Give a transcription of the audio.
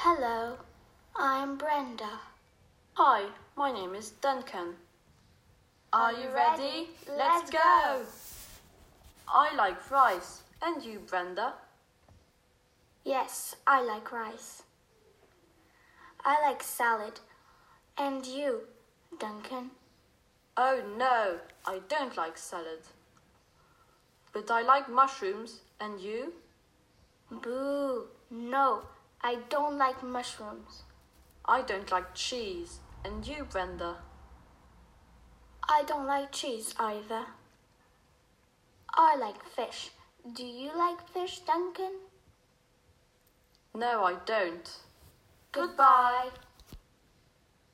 Hello, I'm Brenda. Hi, my name is Duncan. Are you ready? Let's go! I like rice. And you, Brenda? Yes, I like rice. I like salad. And you, Duncan? Oh no, I don't like salad. But I like mushrooms. And you? Boo! No, I don't like mushrooms. I don't like cheese. And you, Brenda? I don't like cheese either. I like fish. Do you like fish, Duncan? No, I don't. Goodbye.